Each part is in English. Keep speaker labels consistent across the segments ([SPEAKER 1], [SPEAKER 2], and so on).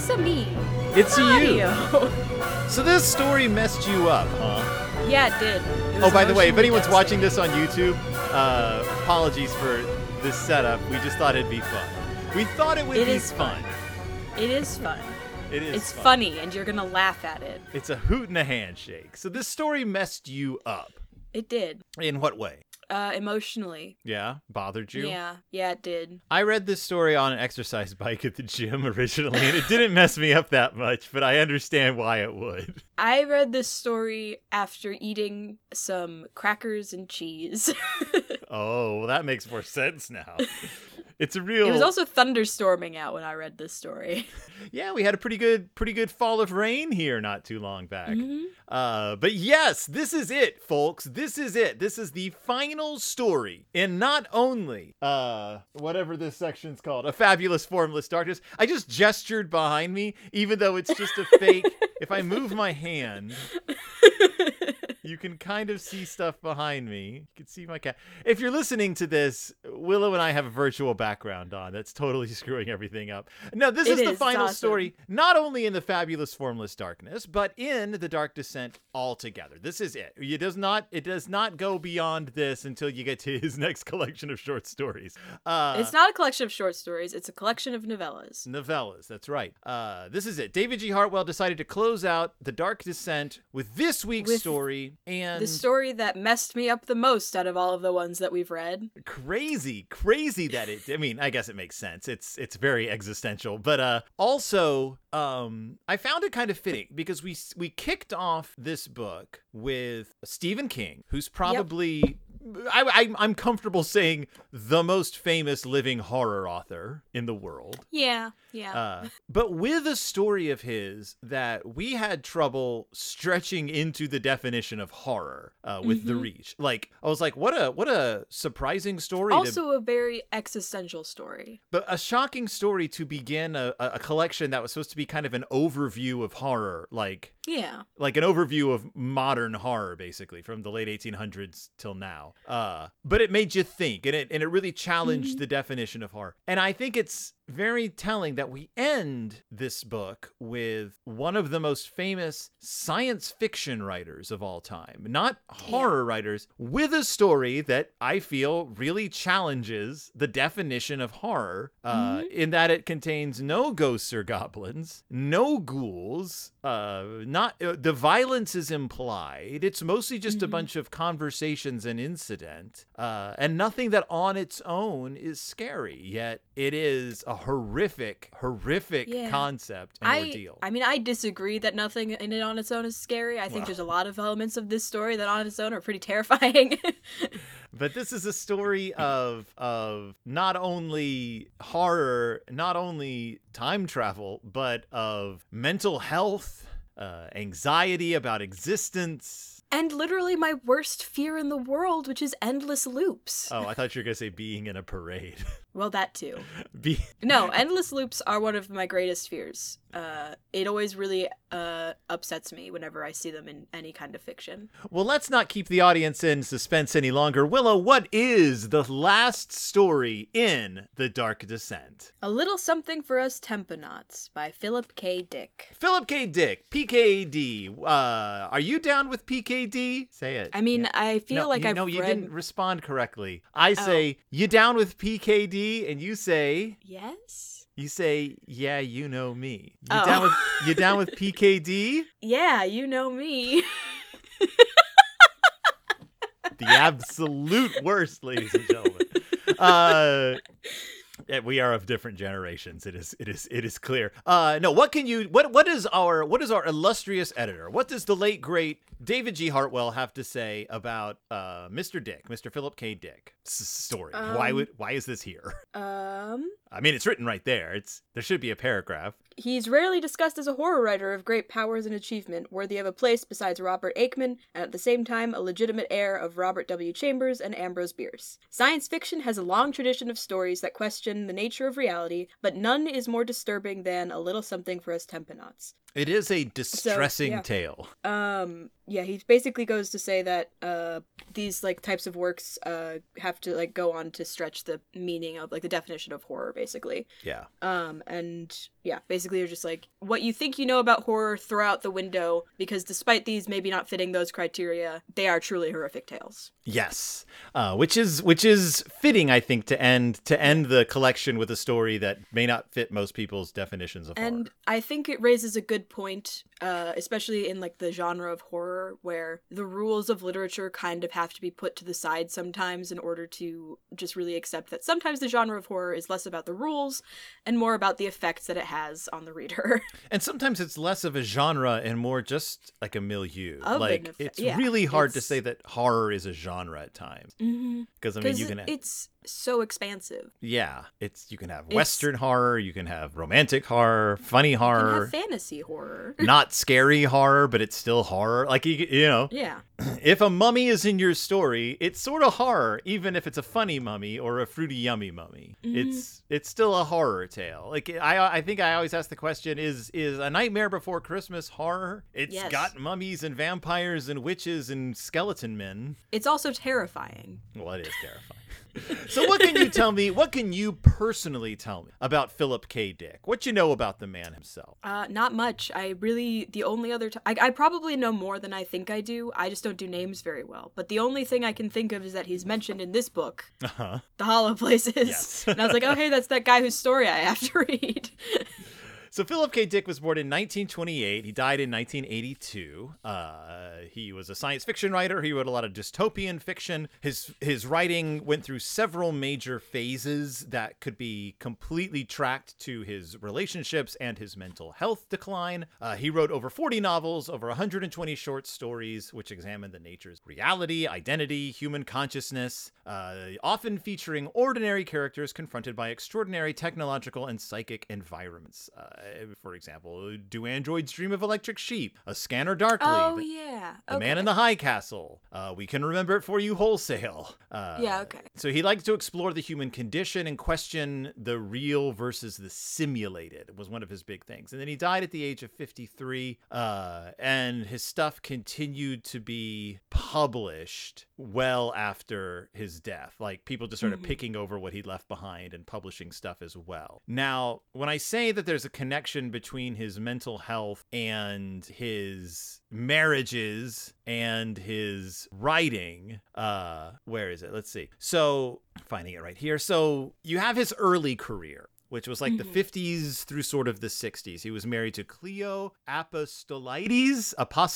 [SPEAKER 1] a me.
[SPEAKER 2] It's you.
[SPEAKER 1] Audio.
[SPEAKER 2] So this story messed you up, huh?
[SPEAKER 1] Yeah, it did. It was
[SPEAKER 2] Oh, by the way, if
[SPEAKER 1] emotionally
[SPEAKER 2] anyone's watching
[SPEAKER 1] devastating.
[SPEAKER 2] this on YouTube, apologies for this setup. We just thought it'd be fun. We thought it would
[SPEAKER 1] It
[SPEAKER 2] be
[SPEAKER 1] is
[SPEAKER 2] fun.
[SPEAKER 1] It is fun.
[SPEAKER 2] It is
[SPEAKER 1] It's
[SPEAKER 2] fun.
[SPEAKER 1] funny, and you're gonna laugh at it.
[SPEAKER 2] It's a hoot and a handshake. So this story messed you up.
[SPEAKER 1] It did.
[SPEAKER 2] In what way?
[SPEAKER 1] Emotionally.
[SPEAKER 2] Yeah? Bothered you?
[SPEAKER 1] Yeah, it did.
[SPEAKER 2] I read this story on an exercise bike at the gym originally, and it didn't mess me up that much, but I understand why it would.
[SPEAKER 1] I read this story after eating some crackers and cheese.
[SPEAKER 2] Oh, well, that makes more sense now. It's a real...
[SPEAKER 1] It was also thunderstorming out when I read this story.
[SPEAKER 2] Yeah, we had a pretty good fall of rain here not too long back.
[SPEAKER 1] Mhm.
[SPEAKER 2] But yes, this is it, folks. This is it. This is the final story in not only whatever this section's called, A Fabulous Formless Darkness. I just gestured behind me, even though it's just a fake. If I move my hand, you can kind of see stuff behind me. You can see my cat. If you're listening to this, Willow and I have a virtual background on. That's totally screwing everything up. No, this is the final
[SPEAKER 1] awesome.
[SPEAKER 2] story, not only in The Fabulous Formless Darkness, but in The Dark Descent altogether. This is it. It does not go beyond this until you get to his next collection of short stories.
[SPEAKER 1] It's not a collection of short stories, it's a collection of novellas.
[SPEAKER 2] Novellas, that's right. This is it. David G. Hartwell decided to close out The Dark Descent with this week's
[SPEAKER 1] With
[SPEAKER 2] story, and
[SPEAKER 1] The story that messed me up the most out of all of the ones that we've read.
[SPEAKER 2] crazy that it, I mean, I guess it makes sense. It's very existential, but also I found it kind of fitting because we kicked off this book with Stephen King, who's probably I'm comfortable saying the most famous living horror author in the world.
[SPEAKER 1] Yeah.
[SPEAKER 2] But with a story of his that we had trouble stretching into the definition of horror with The Reach. Like, I was like, what a surprising story.
[SPEAKER 1] Also a very existential story.
[SPEAKER 2] But a shocking story to begin a collection that was supposed to be kind of an overview of horror, like
[SPEAKER 1] Yeah.
[SPEAKER 2] an overview of modern horror, basically, from the late 1800s till now. But it made you think, and it really challenged the definition of horror. And I think it's very telling that we end this book with one of the most famous science fiction writers of all time, not horror writers, with a story that I feel really challenges the definition of horror, in that it contains no ghosts or goblins, no ghouls, the violence is implied. It's mostly just a bunch of conversations and incident, and nothing that on its own is scary, yet it is a horrific concept and ordeal.
[SPEAKER 1] I mean, I disagree that nothing in it on its own is scary. I think there's a lot of elements of this story that on its own are pretty terrifying.
[SPEAKER 2] But this is a story of not only horror, not only time travel, but of mental health, anxiety about existence.
[SPEAKER 1] And literally my worst fear in the world, which is endless loops.
[SPEAKER 2] Oh, I thought you were going to say being in a parade.
[SPEAKER 1] Well, that too.
[SPEAKER 2] Be-
[SPEAKER 1] No, endless loops are one of my greatest fears. It always really upsets me whenever I see them in any kind of fiction.
[SPEAKER 2] Well, let's not keep the audience in suspense any longer. Willow, what is the last story in The Dark Descent?
[SPEAKER 1] A Little Something for Us Tempenauts by Philip K. Dick.
[SPEAKER 2] Philip K. Dick, PKD. Are you down with PKD? Say it.
[SPEAKER 1] I mean, I feel like I've
[SPEAKER 2] No, you
[SPEAKER 1] read...
[SPEAKER 2] didn't respond correctly. I say, you down with PKD? And you say...
[SPEAKER 1] Yes?
[SPEAKER 2] You say, yeah, you know me.
[SPEAKER 1] Oh.
[SPEAKER 2] You down with PKD?
[SPEAKER 1] Yeah, you know me.
[SPEAKER 2] The absolute worst, ladies and gentlemen. Yeah, we are of different generations. It is clear. No, what is our illustrious editor? What does the late great David G. Hartwell have to say about Mr. Dick, Mr. Philip K. Dick story? Why is this here? I mean, it's written right there. There should be a paragraph.
[SPEAKER 1] He's rarely discussed as a horror writer of great powers and achievement, worthy of a place besides Robert Aickman, and at the same time a legitimate heir of Robert W. Chambers and Ambrose Bierce. Science fiction has a long tradition of stories that question the nature of reality, but none is more disturbing than A Little Something for Us Tempenauts.
[SPEAKER 2] It is a distressing
[SPEAKER 1] yeah.
[SPEAKER 2] tale.
[SPEAKER 1] Yeah, he basically goes to say that these like types of works have to like go on to stretch the meaning of like the definition of horror, basically.
[SPEAKER 2] Yeah.
[SPEAKER 1] And yeah, basically you're just like, what you think you know about horror, throw out the window, because despite these maybe not fitting those criteria, they are truly horrific tales.
[SPEAKER 2] Yes, which is fitting, I think, to end the collection with a story that may not fit most people's definitions of horror.
[SPEAKER 1] And I think it raises a good point, especially in like the genre of horror, where the rules of literature kind of have to be put to the side sometimes in order to just really accept that sometimes the genre of horror is less about the rules and more about the effects that it has on the reader.
[SPEAKER 2] And sometimes it's less of a genre and more just like a milieu.
[SPEAKER 1] Like
[SPEAKER 2] it's really hard to say that horror is a genre at times. Because I mean, you can.
[SPEAKER 1] It's so expansive.
[SPEAKER 2] Yeah, you can have Western horror, you can have romantic horror, funny horror,
[SPEAKER 1] you can have fantasy horror,
[SPEAKER 2] not scary horror, but it's still horror. Like you know,
[SPEAKER 1] yeah.
[SPEAKER 2] If a mummy is in your story, it's sort of horror, even if it's a funny mummy or a fruity yummy mummy. It's still a horror tale. Like I think I always ask the question: Is A Nightmare Before Christmas horror? It's got mummies and vampires and witches and skeleton men.
[SPEAKER 1] It's also terrifying.
[SPEAKER 2] Well, it is terrifying. So what can you tell me? What can you personally tell me about Philip K. Dick? What you know about the man himself?
[SPEAKER 1] Not much. The only other I probably know more than I think I do. I just don't do names very well. But the only thing I can think of is that he's mentioned in this book, The Hollow Places. Yes. And I was like, oh, hey, that's that guy whose story I have to read.
[SPEAKER 2] So Philip K. Dick was born in 1928. He died in 1982. He was a science fiction writer. He wrote a lot of dystopian fiction. His writing went through several major phases that could be completely tracked to his relationships and his mental health decline. He wrote over 40 novels, over 120 short stories, which examined the natures of reality, identity, human consciousness, often featuring ordinary characters confronted by extraordinary technological and psychic environments. For example, Do Androids Dream of Electric Sheep? A Scanner Darkly.
[SPEAKER 1] Oh, yeah.
[SPEAKER 2] The Man in the High Castle. We Can Remember It For You Wholesale.
[SPEAKER 1] Yeah, okay.
[SPEAKER 2] So he likes to explore the human condition and question the real versus the simulated. It was one of his big things. And then he died at the age of 53. And his stuff continued to be published well after his death. Like, people just started picking over what he'd left behind and publishing stuff as well. Now, when I say that there's a connection between his mental health and his marriages and his writing, where is it? Let's see. So, finding it right here. So, you have his early career, which was like the 50s through sort of the 60s. He was married to Cleo Apostolides,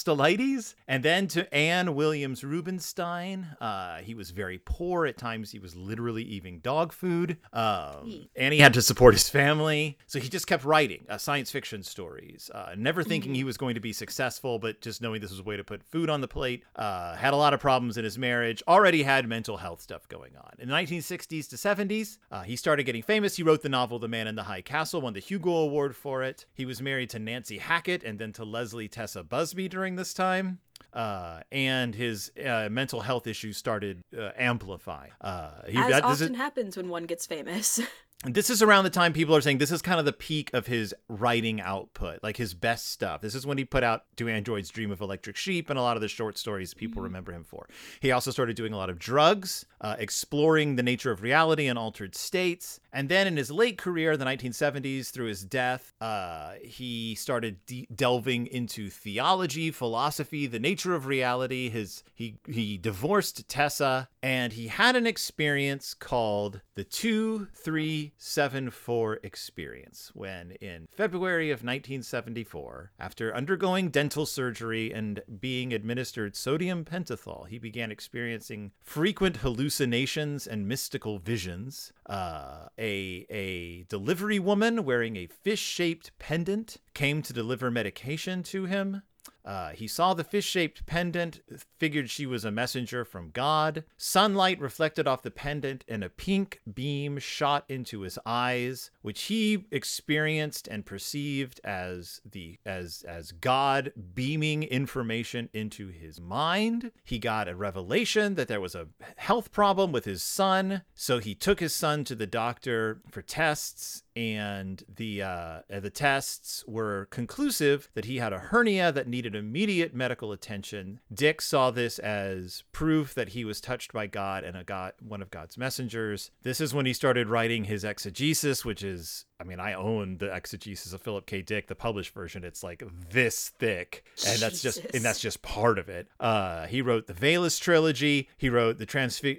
[SPEAKER 2] and then to Anne Williams Rubenstein. He was very poor. At times, he was literally eating dog food. And he had to support his family. So he just kept writing science fiction stories, never thinking he was going to be successful, but just knowing this was a way to put food on the plate. Had a lot of problems in his marriage, already had mental health stuff going on. In the 1960s to 70s, he started getting famous. He wrote the novel The Man in the High Castle, won the Hugo Award for it. He was married to Nancy Hackett and then to Leslie Tessa Busby during this time. And his mental health issues started amplifying.
[SPEAKER 1] As often happens when one gets famous.
[SPEAKER 2] This is around the time people are saying this is kind of the peak of his writing output, like his best stuff. This is when he put out Do Androids Dream of Electric Sheep and a lot of the short stories people remember him for. He also started doing a lot of drugs, exploring the nature of reality and altered states. And then in his late career, the 1970s, through his death, he started delving into theology, philosophy, the nature of reality. He divorced Tessa, and he had an experience called the 2374 experience, when in February of 1974, after undergoing dental surgery and being administered sodium pentothal, he began experiencing frequent hallucinations and mystical visions. A delivery woman wearing a fish-shaped pendant came to deliver medication to him. He saw the fish-shaped pendant, figured she was a messenger from God. Sunlight reflected off the pendant, and a pink beam shot into his eyes, which he experienced and perceived as God beaming information into his mind. He got a revelation that there was a health problem with his son, so he took his son to the doctor for tests. and the tests were conclusive that he had a hernia that needed immediate medical attention. Dick saw this as proof that he was touched by God and one of God's messengers. This is when he started writing his exegesis, which is, I mean, I own the exegesis of Philip K. Dick, the published version. It's like this thick, and that's just part of it. He wrote the Valus trilogy. He wrote the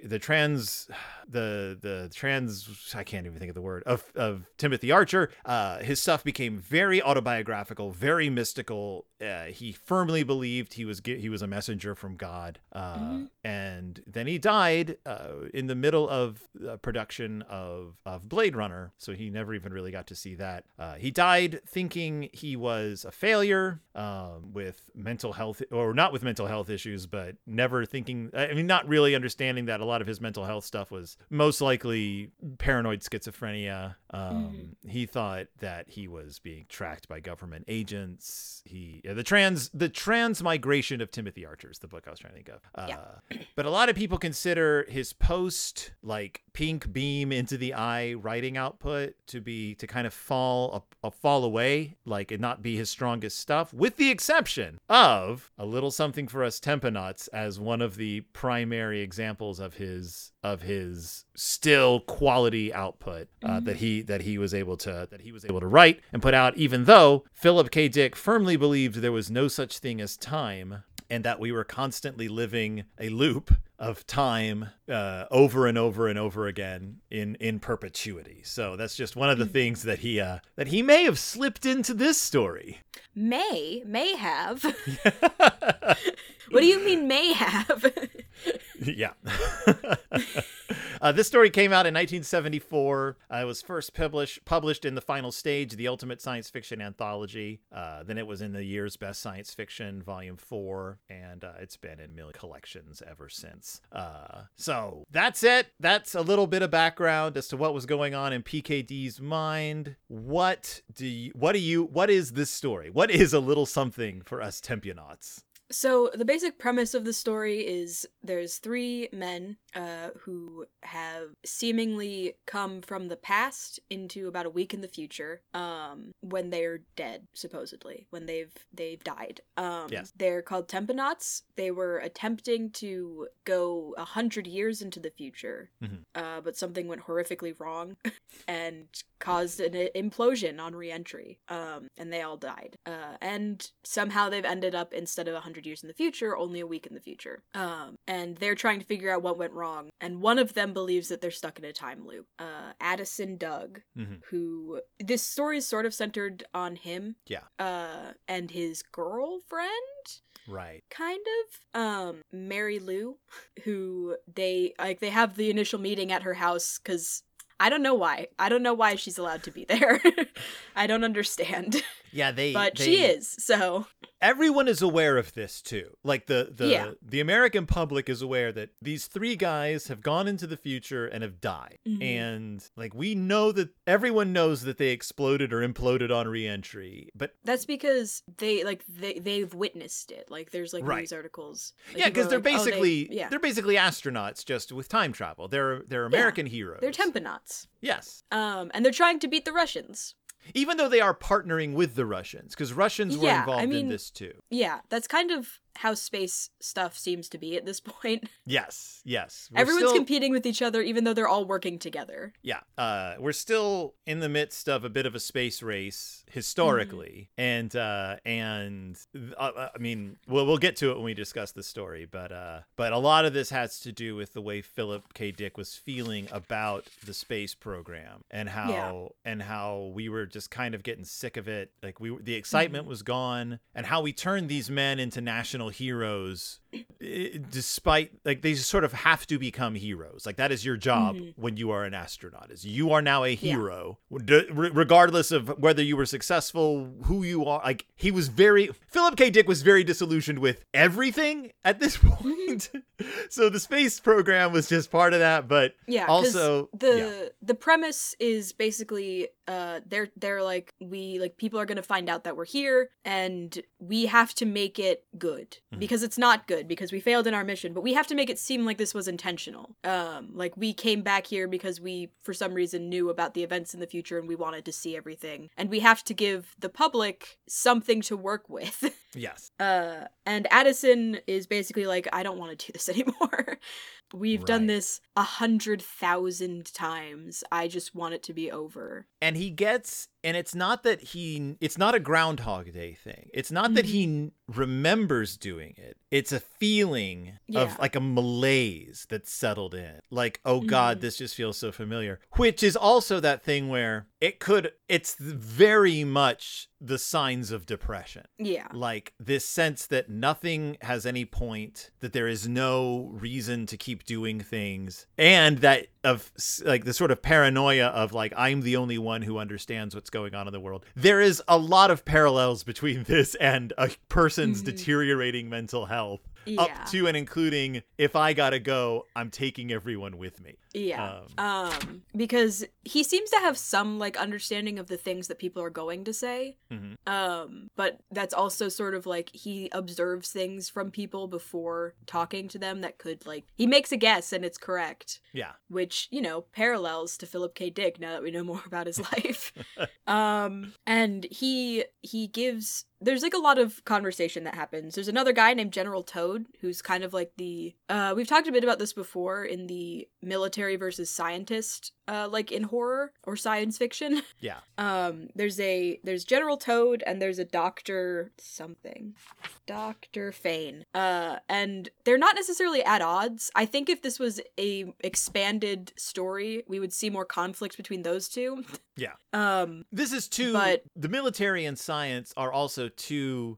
[SPEAKER 2] I can't even think of the word of Timothy Archer. His stuff became very autobiographical, very mystical. He firmly believed he was a messenger from God, and then he died in the middle of production of Blade Runner, so he never even really got to see that. He died thinking he was a failure with mental health, or not with mental health issues, but never thinking, I mean, not really understanding that a lot of his mental health stuff was most likely paranoid schizophrenia. He thought that he was being tracked by government agents. The Transmigration of Timothy Archer is the book I was trying to think of. But a lot of people consider his post, like, pink beam into the eye writing output to kind of fall away, like it not be his strongest stuff, with the exception of A Little Something for Us Tempenauts as one of the primary examples of his still quality output that he was able to write and put out, even though Philip K. Dick firmly believed there was no such thing as time, and that we were constantly living a loop of time over and over and over again in perpetuity. So that's just one of the things that he may have slipped into this story.
[SPEAKER 1] May have. What do you mean may have?
[SPEAKER 2] Yeah. This story came out in 1974. It was first published in The Final Stage, the Ultimate Science Fiction Anthology. Then it was in the Year's Best Science Fiction, Volume 4, and it's been in million collections ever since. So that's it. That's a little bit of background as to what was going on in PKD's mind. What is this story? What is A Little Something for Us Tempenauts?
[SPEAKER 1] So the basic premise of the story is there's three men who have seemingly come from the past into about a week in the future, when they're dead, supposedly, when they've died.
[SPEAKER 2] Yes.
[SPEAKER 1] They're called Tempenauts. They were attempting to go 100 years into the future, but something went horrifically wrong and caused an implosion on re-entry, and they all died. And somehow they've ended up, instead of 100 years in the future, only a week in the future. And they're trying to figure out what went wrong, and one of them believes that they're stuck in a time loop. Addison Doug, who this story is sort of centered on him, and his girlfriend,
[SPEAKER 2] right,
[SPEAKER 1] kind of, Mary Lou, who they have the initial meeting at her house because I don't know why she's allowed to be there. I don't understand.
[SPEAKER 2] Yeah, but
[SPEAKER 1] she is, so
[SPEAKER 2] everyone is aware of this too. Like the American public is aware that these three guys have gone into the future and have died. And like we know that everyone knows that they exploded or imploded on re-entry, but
[SPEAKER 1] that's because they've witnessed it. Like there's like news articles.
[SPEAKER 2] Like, because they're basically astronauts just with time travel. They're American heroes.
[SPEAKER 1] They're Tempenauts.
[SPEAKER 2] Yes.
[SPEAKER 1] And they're trying to beat the Russians.
[SPEAKER 2] Even though they are partnering with the Russians, because Russians were involved in this too. Yeah,
[SPEAKER 1] that's kind of how space stuff seems to be at this point.
[SPEAKER 2] Yes.
[SPEAKER 1] Everyone's competing with each other, even though they're all working together.
[SPEAKER 2] Yeah, we're still in the midst of a bit of a space race historically, and I mean, we'll get to it when we discuss the story, but a lot of this has to do with the way Philip K. Dick was feeling about the space program and how we were just kind of getting sick of it. Like the excitement was gone, and how we turned these men into national heroes, despite like they sort of have to become heroes. Like that is your job when you are an astronaut, is you are now a hero, regardless of whether you were successful, who you are. Like Philip K. Dick was very disillusioned with everything at this point. So the space program was just part of that, but also
[SPEAKER 1] the premise is basically they're like, we like people are gonna find out that we're here, and we have to make it good because it's not good because we failed in our mission, but we have to make it seem like this was intentional. Like we came back here because we for some reason knew about the events in the future and we wanted to see everything, and we have to give the public something to work with.
[SPEAKER 2] Yes.
[SPEAKER 1] And Addison is basically like, I don't want to do this anymore. We've done this 100,000 times. I just want it to be over.
[SPEAKER 2] And he gets, and it's not that it's not a Groundhog Day thing. It's not that he remembers doing it. It's a feeling of like a malaise that's settled in. Like, oh God, this just feels so familiar. Which is also that thing where it's very much the signs of depression.
[SPEAKER 1] Yeah.
[SPEAKER 2] Like this sense that nothing has any point, that there is no reason to keep doing things, and that of like the sort of paranoia of like, I'm the only one who understands what's going on in the world. There is a lot of parallels between this and a person's deteriorating mental health. Up to and including, if I gotta go, I'm taking everyone with me.
[SPEAKER 1] Yeah. Because he seems to have some like understanding of the things that people are going to say. But that's also sort of like he observes things from people before talking to them that could like, he makes a guess and it's correct.
[SPEAKER 2] Yeah.
[SPEAKER 1] Which, you know, parallels to Philip K. Dick now that we know more about his life. And he gives, there's like a lot of conversation that happens. There's another guy named General Toad who's kind of like the we've talked a bit about this before in the military versus scientist like in horror or science fiction.
[SPEAKER 2] Yeah.
[SPEAKER 1] There's General Toad and there's a Dr. something. Dr. Fane. And they're not necessarily at odds. I think if this was a expanded story, we would see more conflict between those two.
[SPEAKER 2] Yeah. This is but the military and science are also two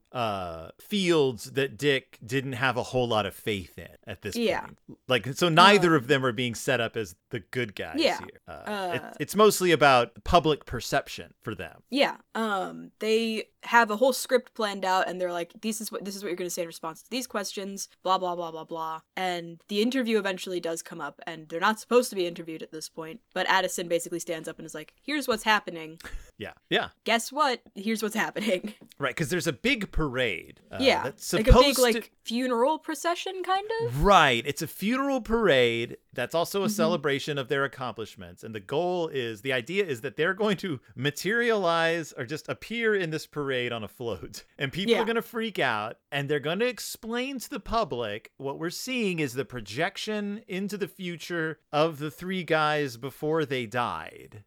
[SPEAKER 2] fields that Dick didn't have a whole lot of faith in at this point. Like, so neither of them are being set up as the good guys here. It's mostly about public perception for them.
[SPEAKER 1] Yeah. They have a whole script planned out and they're like, this is what you're going to say in response to these questions, blah, blah, blah, blah, blah. And the interview eventually does come up and they're not supposed to be interviewed at this point. But Addison basically stands up and is like, here's what's happening.
[SPEAKER 2] Yeah.
[SPEAKER 1] Guess what? Here's what's happening.
[SPEAKER 2] Right, because there's a big parade.
[SPEAKER 1] That's like a big funeral procession, kind of.
[SPEAKER 2] Right, it's a funeral parade that's also a celebration of their accomplishments. And the idea is that they're going to materialize or just appear in this parade on a float. And people are going to freak out and they're going to explain to the public what we're seeing is the projection into the future of the three guys before they died.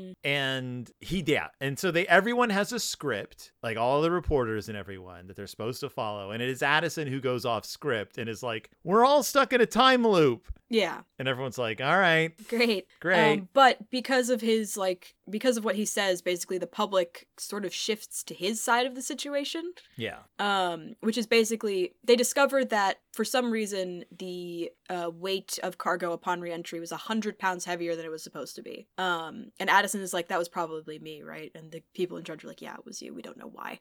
[SPEAKER 2] And and so everyone has a script, like all the reporters and everyone, that they're supposed to follow. And it is Addison who goes off script and is like, we're all stuck in a time loop.
[SPEAKER 1] Yeah.
[SPEAKER 2] And everyone's like, all right.
[SPEAKER 1] Great. But because of what he says, basically the public sort of shifts to his side of the situation.
[SPEAKER 2] Yeah.
[SPEAKER 1] Which is basically, they discovered that for some reason the weight of cargo upon reentry was 100 pounds heavier than it was supposed to be. And Addison is like, that was probably me, right? And the people in charge are like, yeah, it was you. We don't know why.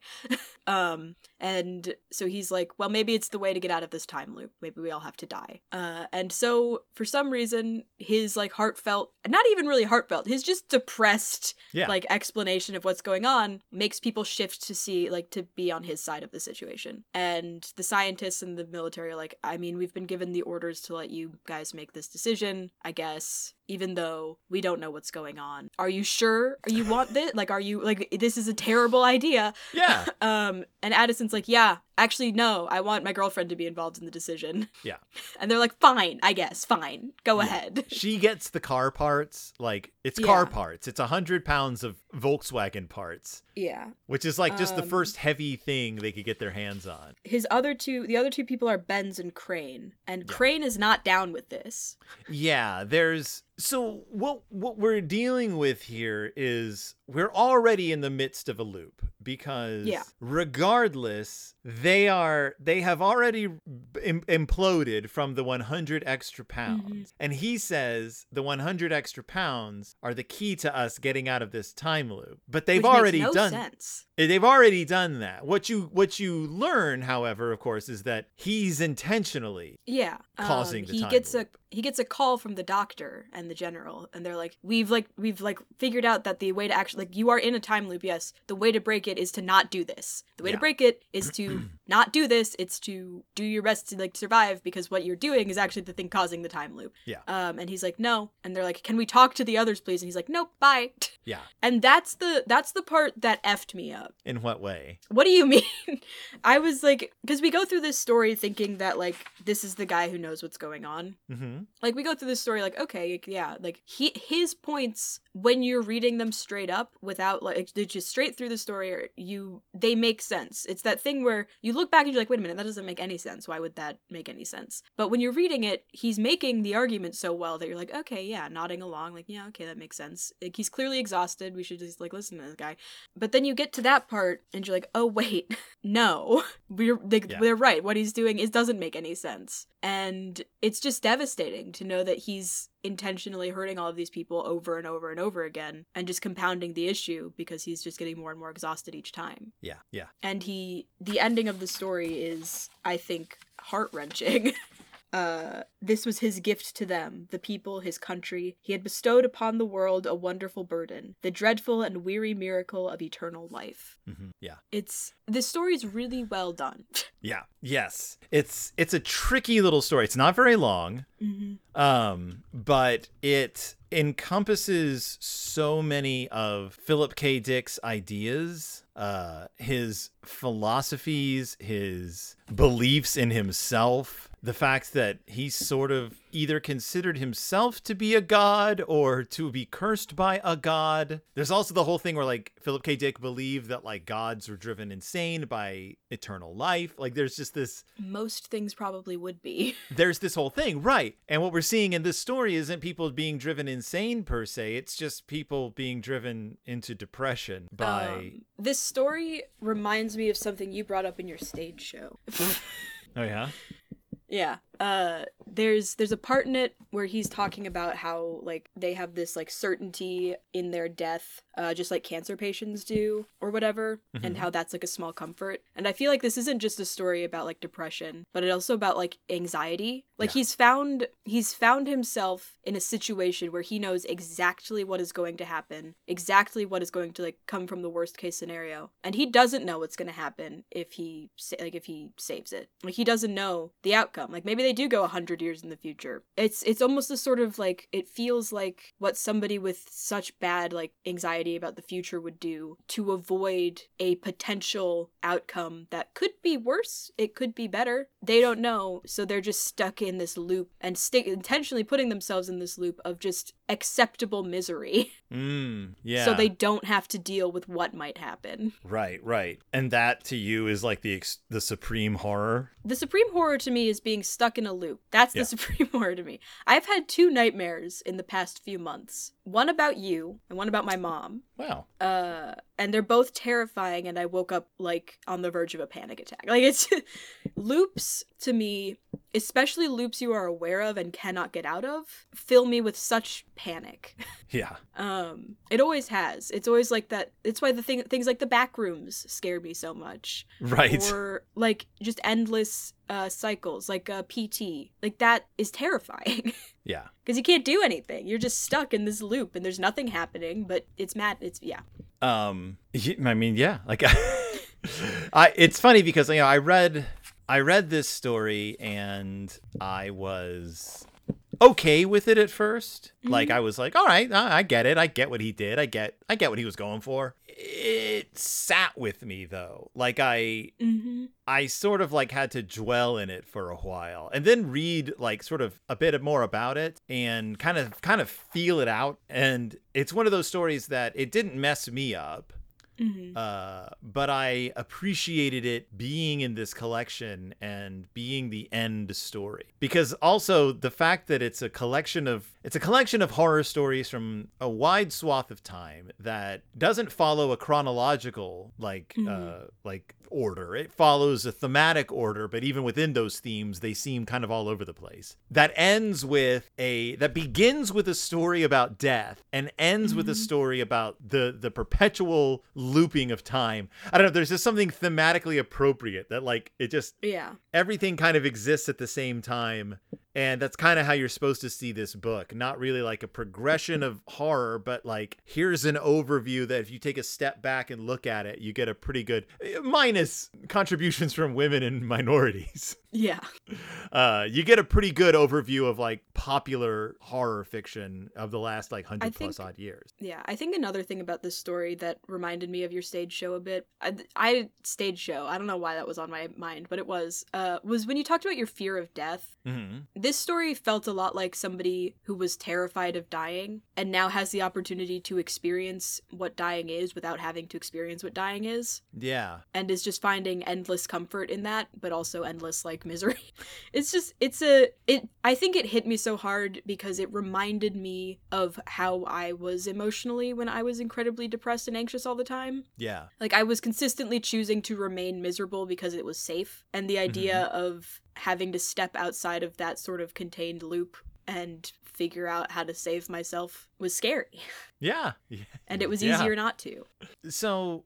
[SPEAKER 1] And so he's like, well, maybe it's the way to get out of this time loop. Maybe we all have to die. And so for some reason, his like heartfelt, not even really heartfelt, his just depressed like explanation of what's going on makes people shift to see, like, to be on his side of the situation. And the scientists and the military are like, I mean, we've been given the orders to let you guys make this decision, I guess, even though we don't know what's going on. Are you sure you want this? Like, are you like, this is a terrible idea?
[SPEAKER 2] Yeah.
[SPEAKER 1] And Addison's like, yeah, actually, no, I want my girlfriend to be involved in the decision.
[SPEAKER 2] Yeah.
[SPEAKER 1] And they're like, fine, I guess, fine, go ahead.
[SPEAKER 2] She gets the car parts, like, it's car parts. It's 100 pounds of Volkswagen parts.
[SPEAKER 1] Yeah.
[SPEAKER 2] Which is like just the first heavy thing they could get their hands on.
[SPEAKER 1] The other two people are Benz and Crane. And Crane is not down with this.
[SPEAKER 2] Yeah, so what we're dealing with here is we're already in the midst of a loop because regardless, they have already imploded from the 100 extra pounds. And he says the 100 extra pounds are the key to us getting out of this time loop. But they've already done
[SPEAKER 1] sense.
[SPEAKER 2] They've already done that. What you learn, however, of course, is that he's intentionally causing the time loop.
[SPEAKER 1] He gets a call from the doctor, and the general, and they're like, we've figured out that the way to actually, like, you are in a time loop, yes. The way to break it is to not do this. The way to break it is to not do this. It's to do your best to, like, survive, because what you're doing is actually the thing causing the time loop.
[SPEAKER 2] Yeah.
[SPEAKER 1] And he's like, no. And they're like, can we talk to the others, please? And he's like, nope, bye.
[SPEAKER 2] Yeah.
[SPEAKER 1] And that's the part that effed me up.
[SPEAKER 2] In what way?
[SPEAKER 1] What do you mean? I was like, because we go through this story thinking that, like, this is the guy who knows what's going on.
[SPEAKER 2] Mm-hmm.
[SPEAKER 1] Like, we go through this story like, okay, yeah, like, his points, when you're reading them straight up without, like, just straight through the story, they make sense. It's that thing where you look back and you're like, wait a minute, that doesn't make any sense. Why would that make any sense? But when you're reading it, he's making the argument so well that you're like, okay, yeah, nodding along, like, yeah, okay, that makes sense. Like, he's clearly exhausted. We should just, like, listen to this guy. But then you get to that part and you're like, oh, wait, no, they're right. What he's doing doesn't make any sense. And it's just devastating to know that he's intentionally hurting all of these people over and over and over again, and just compounding the issue because he's just getting more and more exhausted each time.
[SPEAKER 2] Yeah.
[SPEAKER 1] And the ending of the story is, I think, heart-wrenching. This was his gift to them, the people, his country. He had bestowed upon the world a wonderful burden, the dreadful and weary miracle of eternal life.
[SPEAKER 2] Mm-hmm. Yeah.
[SPEAKER 1] The story's really well done.
[SPEAKER 2] Yeah. Yes. It's a tricky little story. It's not very long. Mm-hmm. But it encompasses so many of Philip K. Dick's ideas, his philosophies, his beliefs in himself, the fact that he sort of either considered himself to be a god or to be cursed by a god. There's also the whole thing where, like, Philip K. Dick believed that, like, gods were driven insane by eternal life. Like, there's just this...
[SPEAKER 1] Most things probably would be.
[SPEAKER 2] There's this whole thing, right. And what we're seeing in this story isn't people being driven insane per se. It's just people being driven into depression by...
[SPEAKER 1] This story reminds me of something you brought up in your stage show.
[SPEAKER 2] Oh, yeah?
[SPEAKER 1] Yeah. There's a part in it where he's talking about how, like, they have this, like, certainty in their death, just like cancer patients do or whatever, mm-hmm. and how that's, like, a small comfort. And I feel like this isn't just a story about, like, depression, but it's also about, like, anxiety. Like, he's found himself in a situation where he knows exactly what is going to happen, exactly what is going to, like, come from the worst case scenario, and he doesn't know what's going to happen if he saves it. Like, he doesn't know the outcome. Like, maybe they do go 100 years in the future. It's almost a sort of, like, it feels like what somebody with such bad, like, anxiety about the future would do to avoid a potential outcome that could be worse, it could be better. They don't know, so they're just stuck in this loop and intentionally putting themselves in this loop of just acceptable misery.
[SPEAKER 2] Yeah.
[SPEAKER 1] So they don't have to deal with what might happen.
[SPEAKER 2] Right. And that to you is like the supreme horror?
[SPEAKER 1] The supreme horror to me is being stuck in a loop. That's the supreme horror to me. I've had 2 nightmares in the past few months. One about you and one about my mom.
[SPEAKER 2] Wow.
[SPEAKER 1] And they're both terrifying, and I woke up, like, on the verge of a panic attack. Like, it's loops to me, especially loops you are aware of and cannot get out of, fill me with such panic.
[SPEAKER 2] Yeah.
[SPEAKER 1] It always has. It's always like that. It's why things like the back rooms scare me so much.
[SPEAKER 2] Right.
[SPEAKER 1] Or, like, just endless cycles, like PT. Like, that is terrifying.
[SPEAKER 2] Yeah.
[SPEAKER 1] Because you can't do anything. You're just stuck in this loop, and there's nothing happening, but it's mad. Yeah.
[SPEAKER 2] I mean, yeah. Like, it's funny because, you know, I read this story and I was okay with it at first. Mm-hmm. Like, I was like, all right, I get it. I get what he did. I get what he was going for. It sat with me though. Like, I sort of, like, had to dwell in it for a while and then read, like, sort of a bit more about it and kind of feel it out. And it's one of those stories that it didn't mess me up. Mm-hmm. But I appreciated it being in this collection and being the end story, because also the fact that it's a collection of horror stories from a wide swath of time that doesn't follow a chronological like order. It follows a thematic order, but even within those themes, they seem kind of all over the place. That begins with a story about death and ends with a story about the perpetual looping of time. I don't know, there's just something thematically appropriate that, like, it just, everything kind of exists at the same time. And that's kind of how you're supposed to see this book. Not really like a progression of horror, but like here's an overview that if you take a step back and look at it, you get a pretty good, minus contributions from women and minorities.
[SPEAKER 1] Yeah.
[SPEAKER 2] You get a pretty good overview of like popular horror fiction of the last like 100 plus odd years.
[SPEAKER 1] Yeah, I think another thing about this story that reminded me of your stage show a bit, I stage show, I don't know why that was on my mind, but it was when you talked about your fear of death.
[SPEAKER 2] Mm-hmm.
[SPEAKER 1] This story felt a lot like somebody who was terrified of dying and now has the opportunity to experience what dying is without having to experience what dying is.
[SPEAKER 2] Yeah.
[SPEAKER 1] And is just finding endless comfort in that, but also endless like misery. I think it hit me so hard because it reminded me of how I was emotionally when I was incredibly depressed and anxious all the time.
[SPEAKER 2] Yeah.
[SPEAKER 1] Like I was consistently choosing to remain miserable because it was safe. And the idea of having to step outside of that sort of contained loop and figure out how to save myself was scary.
[SPEAKER 2] Yeah.
[SPEAKER 1] And it was easier not to.
[SPEAKER 2] So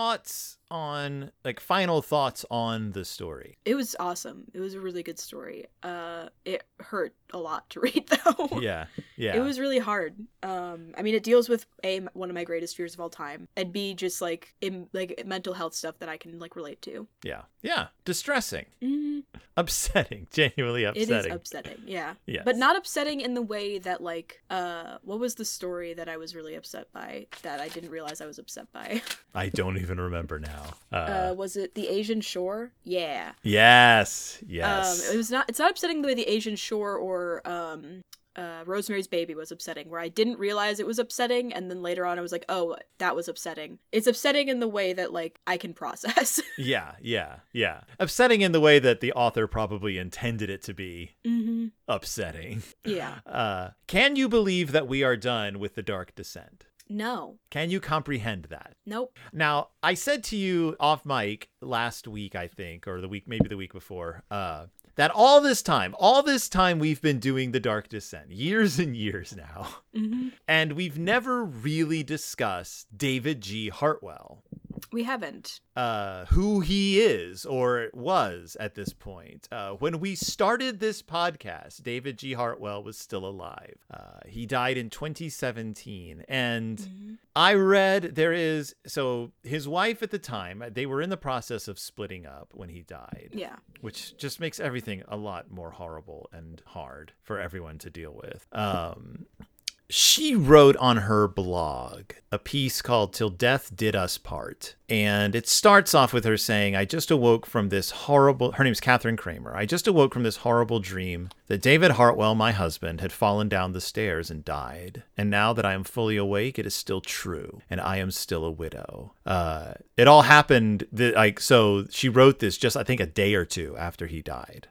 [SPEAKER 2] final thoughts on the story.
[SPEAKER 1] It was awesome. It was a really good story. It hurt a lot to read though.
[SPEAKER 2] Yeah.
[SPEAKER 1] It was really hard. I mean, it deals with one of my greatest fears of all time, and B, just like mental health stuff that I can like relate to.
[SPEAKER 2] Yeah. Distressing.
[SPEAKER 1] Mm-hmm.
[SPEAKER 2] Upsetting. Genuinely upsetting.
[SPEAKER 1] It is upsetting. Yeah.
[SPEAKER 2] Yes.
[SPEAKER 1] But not upsetting in the way that like what was the story that I was really upset by that I didn't realize I was upset by?
[SPEAKER 2] I don't even remember now.
[SPEAKER 1] Was it The Asian Shore? Yeah.
[SPEAKER 2] Yes.
[SPEAKER 1] It's not upsetting the way The Asian Shore or Rosemary's Baby was upsetting, where I didn't realize it was upsetting, and then later on I was like, oh, that was upsetting. It's upsetting in the way that, like, I can process. Yeah.
[SPEAKER 2] Upsetting in the way that the author probably intended it to be upsetting.
[SPEAKER 1] Yeah.
[SPEAKER 2] Can you believe that we are done with The Dark Descent?
[SPEAKER 1] No.
[SPEAKER 2] Can you comprehend that?
[SPEAKER 1] Nope.
[SPEAKER 2] Now, I said to you off mic last week, I think, or maybe the week before, that all this time we've been doing The Dark Descent, years and years now, and we've never really discussed David G. Hartwell.
[SPEAKER 1] We haven't.
[SPEAKER 2] Who he is or was at this point. When we started this podcast, David G. Hartwell was still alive. He died in 2017. And I read so his wife at the time, they were in the process of splitting up when he died.
[SPEAKER 1] Yeah.
[SPEAKER 2] Which just makes everything a lot more horrible and hard for everyone to deal with. She wrote on her blog a piece called Till Death Did Us Part. And it starts off with her saying, I just awoke from this horrible, her name's Catherine Kramer. I just awoke from this horrible dream that David Hartwell, my husband, had fallen down the stairs and died. And now that I am fully awake, it is still true. And I am still a widow. It all happened, so she wrote this just, I think, a day or two after he died.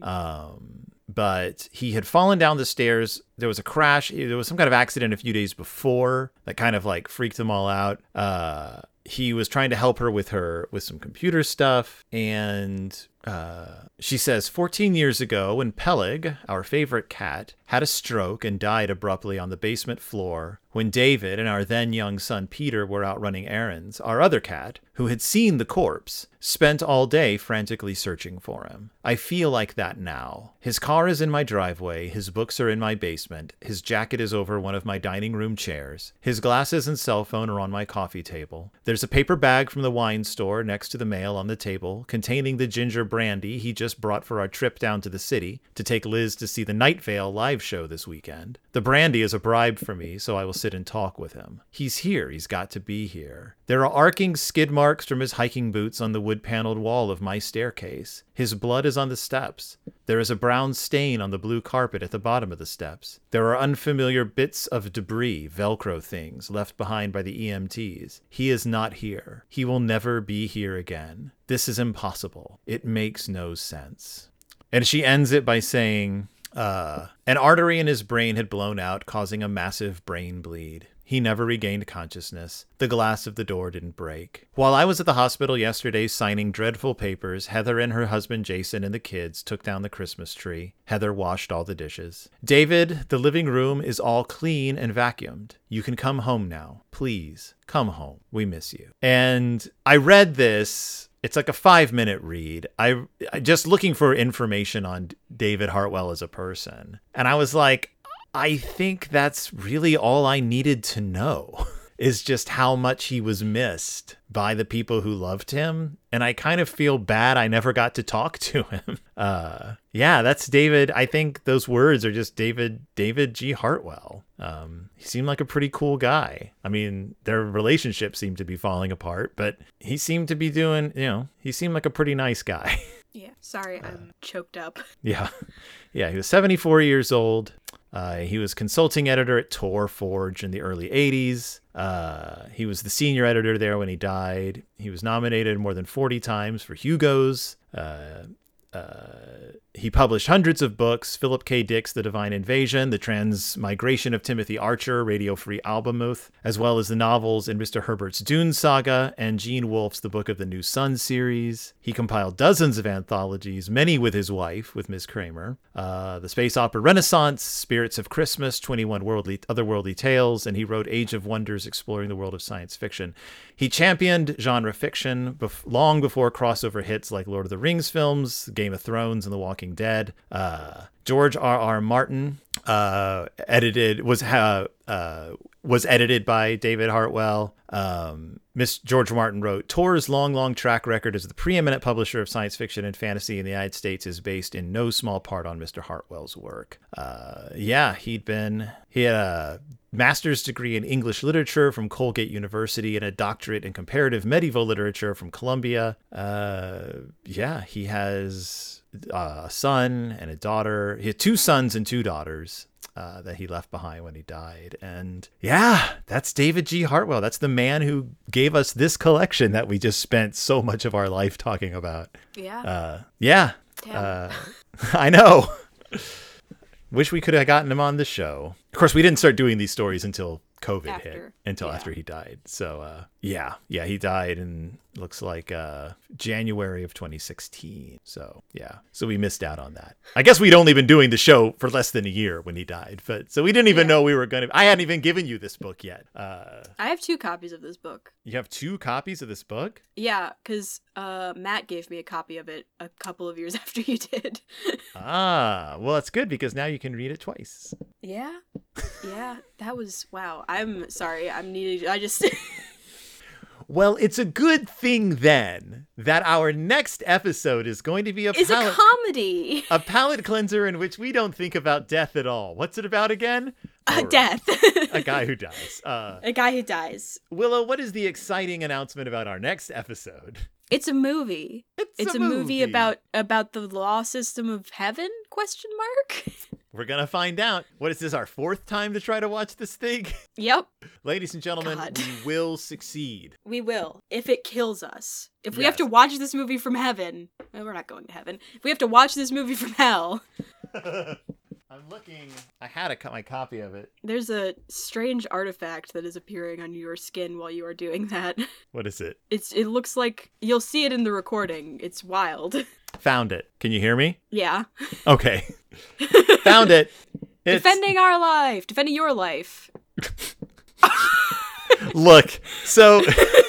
[SPEAKER 2] But he had fallen down the stairs. There was a crash. There was some kind of accident a few days before that kind of like freaked them all out. He was trying to help her with some computer stuff. And she says, 14 years ago, when Peleg, our favorite cat, had a stroke and died abruptly on the basement floor, when David and our then young son Peter were out running errands, our other cat, who had seen the corpse, spent all day frantically searching for him. I feel like that now. His car is in my driveway, his books are in my basement, his jacket is over one of my dining room chairs, his glasses and cell phone are on my coffee table. There's a paper bag from the wine store next to the mail on the table, containing the ginger brandy he just brought for our trip down to the city to take Liz to see the Night Vale live show this weekend. The brandy is a bribe for me, so I will sit and talk with him. He's here. He's got to be here. There are arcing skid marks from his hiking boots on the wood-paneled wall of my staircase. His blood is on the steps. There is a brown stain on the blue carpet at the bottom of the steps. There are unfamiliar bits of debris, Velcro things, left behind by the EMTs. He is not here. He will never be here again. This is impossible. It makes no sense. And she ends it by saying, an artery in his brain had blown out, causing a massive brain bleed. He never regained consciousness. The glass of the door didn't break. While I was at the hospital yesterday signing dreadful papers, Heather and her husband Jason and the kids took down the Christmas tree. Heather washed all the dishes. David, the living room is all clean and vacuumed. You can come home now. Please, come home. We miss you. And I read this It's like a 5-minute read. I just looking for information on David Hartwell as a person. And I was like, I think that's really all I needed to know. Is just how much he was missed by the people who loved him. And I kind of feel bad I never got to talk to him. Yeah, that's David. I think those words are just David G. Hartwell. He seemed like a pretty cool guy. I mean, their relationship seemed to be falling apart, but he seemed to be doing, he seemed like a pretty nice guy.
[SPEAKER 1] Yeah, sorry, I'm choked up.
[SPEAKER 2] Yeah. Yeah, he was 74 years old. He was consulting editor at Tor Forge in the early 80s. He was the senior editor there when he died. He was nominated more than 40 times for Hugos. He published hundreds of books: Philip K. Dick's The Divine Invasion, The Transmigration of Timothy Archer, Radio Free Albemuth, as well as the novels in Mr. Herbert's Dune Saga and Gene Wolfe's The Book of the New Sun series. He compiled dozens of anthologies, many with his wife, with Ms. Kramer. The space opera Renaissance, Spirits of Christmas, 21 Otherworldly Tales, and he wrote Age of Wonders, exploring the world of science fiction. He championed genre fiction long before crossover hits like Lord of the Rings films, Game of Thrones, and The Walking Dead. George R.R. Martin was edited by David Hartwell. George Martin wrote, Tor's long track record as the preeminent publisher of science fiction and fantasy in the United States is based in no small part on Mr. Hartwell's work. He had a master's degree in English literature from Colgate University and a doctorate in comparative medieval literature from Columbia. He has a son and a daughter. He had 2 sons and 2 daughters that he left behind when he died. And yeah, that's David G. Hartwell. That's the man who gave us this collection that we just spent so much of our life talking about.
[SPEAKER 1] Yeah.
[SPEAKER 2] I know. Wish we could have gotten him on the show. Of course, we didn't start doing these stories until COVID hit, after he died. So, he died in, looks like, January of 2016. So, yeah. So we missed out on that. I guess we'd only been doing the show for less than a year when he died. So we didn't even know we were going to... I hadn't even given you this book yet.
[SPEAKER 1] I have 2 copies of this book.
[SPEAKER 2] You have 2 copies of this book?
[SPEAKER 1] Yeah, because Matt gave me a copy of it a couple of years after you did.
[SPEAKER 2] Well, that's good because now you can read it twice.
[SPEAKER 1] Yeah. Yeah, that was... Wow. I'm sorry. I just...
[SPEAKER 2] Well, it's a good thing then that our next episode is going to be
[SPEAKER 1] a comedy.
[SPEAKER 2] A palate cleanser in which we don't think about death at all. What's it about again?
[SPEAKER 1] Death.
[SPEAKER 2] A guy who dies.
[SPEAKER 1] A guy who dies.
[SPEAKER 2] Willow, what is the exciting announcement about our next episode?
[SPEAKER 1] It's a movie. It's a movie about the law system of heaven? ?
[SPEAKER 2] We're going to find out. What is this, our 4th time to try to watch this thing?
[SPEAKER 1] Yep.
[SPEAKER 2] Ladies and gentlemen, we will succeed.
[SPEAKER 1] We will. If it kills us. If we have to watch this movie from heaven. Well, we're not going to heaven. If we have to watch this movie from hell.
[SPEAKER 2] I'm looking. I had my copy of it.
[SPEAKER 1] There's a strange artifact that is appearing on your skin while you are doing that.
[SPEAKER 2] What is it?
[SPEAKER 1] It looks like... You'll see it in the recording. It's wild.
[SPEAKER 2] Found it. Can you hear me?
[SPEAKER 1] Yeah.
[SPEAKER 2] Okay. Found it.
[SPEAKER 1] Defending our life. Defending your life.
[SPEAKER 2] Look, so...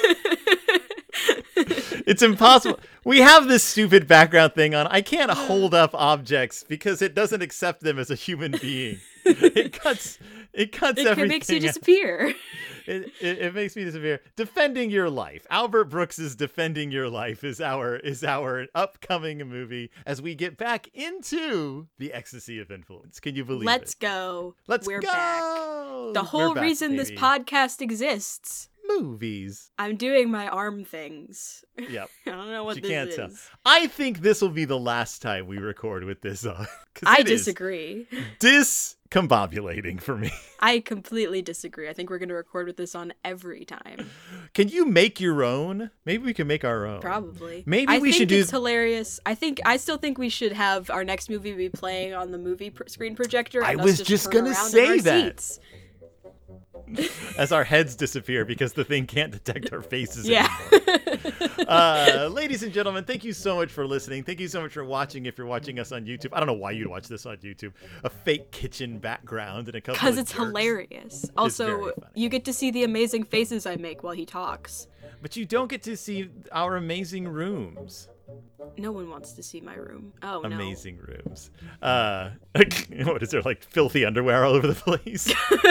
[SPEAKER 2] It's impossible. We have this stupid background thing on. I can't hold up objects because it doesn't accept them as a human being. It cuts everything.
[SPEAKER 1] It makes you disappear.
[SPEAKER 2] It makes me disappear. Defending Your Life. Albert Brooks's Defending Your Life is our upcoming movie as we get back into the ecstasy of influence. Can you believe it?
[SPEAKER 1] Let's go.
[SPEAKER 2] We're
[SPEAKER 1] back. The whole reason this podcast exists.
[SPEAKER 2] Movies.
[SPEAKER 1] I'm doing my arm things.
[SPEAKER 2] Yep.
[SPEAKER 1] I don't know what
[SPEAKER 2] you
[SPEAKER 1] this
[SPEAKER 2] can't
[SPEAKER 1] is.
[SPEAKER 2] Tell. I think this will be the last time we record with this on.
[SPEAKER 1] I disagree.
[SPEAKER 2] Discombobulating for me.
[SPEAKER 1] I completely disagree. I think we're going to record with this on every time.
[SPEAKER 2] Can you make your own? Maybe we can make our own.
[SPEAKER 1] Probably.
[SPEAKER 2] Maybe we should do.
[SPEAKER 1] It's hilarious. I still think we should have our next movie be playing on the movie screen projector.
[SPEAKER 2] I was just going to say that.
[SPEAKER 1] Seats.
[SPEAKER 2] as our heads disappear because the thing can't detect our faces
[SPEAKER 1] Yeah.
[SPEAKER 2] anymore. Ladies and gentlemen, thank you so much for listening. Thank you so much for watching. If you're watching us on YouTube, I don't know why you'd watch this on YouTube. A fake kitchen background and a couple
[SPEAKER 1] Because
[SPEAKER 2] of
[SPEAKER 1] it's
[SPEAKER 2] jerks.
[SPEAKER 1] hilarious.
[SPEAKER 2] very
[SPEAKER 1] Also,
[SPEAKER 2] funny.
[SPEAKER 1] you get to see the amazing faces I make while he talks.
[SPEAKER 2] But you don't get to see our amazing rooms.
[SPEAKER 1] No one wants to see my room. Oh, no.
[SPEAKER 2] Amazing rooms. What is there, like filthy underwear all over the place?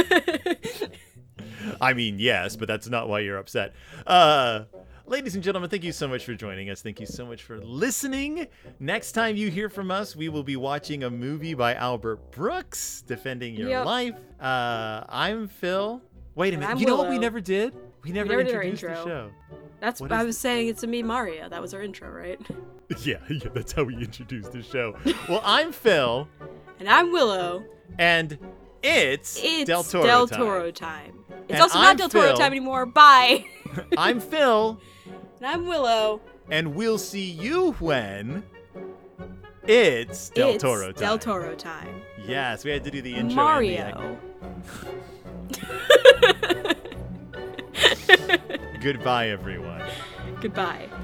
[SPEAKER 2] I mean, yes, but that's not why you're upset. Ladies and gentlemen, thank you so much for joining us. Thank you so much for listening. Next time you hear from us, we will be watching a movie by Albert Brooks, Defending Your
[SPEAKER 1] Yep.
[SPEAKER 2] Life. I'm Phil. Wait a minute.
[SPEAKER 1] I'm
[SPEAKER 2] You know what we
[SPEAKER 1] Willow.
[SPEAKER 2] never did? We never
[SPEAKER 1] never did our
[SPEAKER 2] introduced the
[SPEAKER 1] intro.
[SPEAKER 2] show.
[SPEAKER 1] That's
[SPEAKER 2] What
[SPEAKER 1] what I
[SPEAKER 2] is
[SPEAKER 1] was saying. It's a me, Maria. That was our intro, right?
[SPEAKER 2] Yeah, that's how we introduced the show. Well, I'm Phil,
[SPEAKER 1] And I'm Willow.
[SPEAKER 2] and it's Del Toro
[SPEAKER 1] Del
[SPEAKER 2] time.
[SPEAKER 1] Toro time. It's
[SPEAKER 2] And
[SPEAKER 1] also
[SPEAKER 2] I'm
[SPEAKER 1] not Del Toro
[SPEAKER 2] Phil.
[SPEAKER 1] time anymore. Bye.
[SPEAKER 2] I'm Phil,
[SPEAKER 1] And I'm Willow.
[SPEAKER 2] and we'll see you when it's Del
[SPEAKER 1] It's
[SPEAKER 2] Toro time.
[SPEAKER 1] Del Toro time.
[SPEAKER 2] Yes, we had to do the intro. and
[SPEAKER 1] Mario.
[SPEAKER 2] the Goodbye, everyone.
[SPEAKER 1] Goodbye.